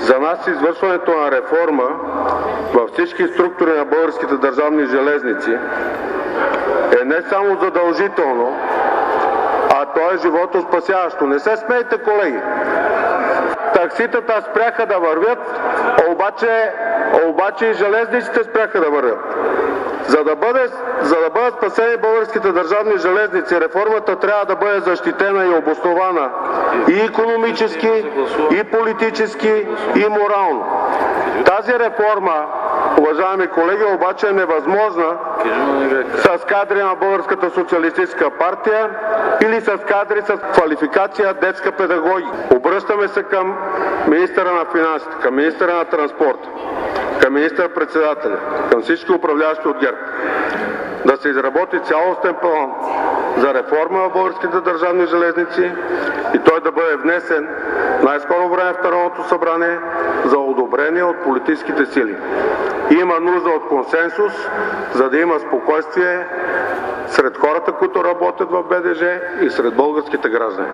За нас извършването на реформа във всички структури на Българските държавни железници е не само задължително, а то е животоспасяващо. Не се смейте, колеги! Такситата спряха да вървят, обаче и железниците спряха да вървят. За да бъдат спасени българските държавни железници, реформата трябва да бъде защитена и обоснована и икономически, и политически, и морално. Тази реформа, уважаеми колеги, обаче е невъзможна с кадри на Българската социалистическа партия или с кадри с квалификация детска педагогика. Обръщаме се към министъра на финансите, към министъра на транспорта, към министър-председателя, към всички управляващи от ГЕРБ, да се изработи цялостен план за реформа в Българските държавни железници и той да бъде внесен най-скоро време в Народното събрание за одобрение от политическите сили. Има нужда от консенсус, за да има спокойствие сред хората, които работят в БДЖ и сред българските граждани.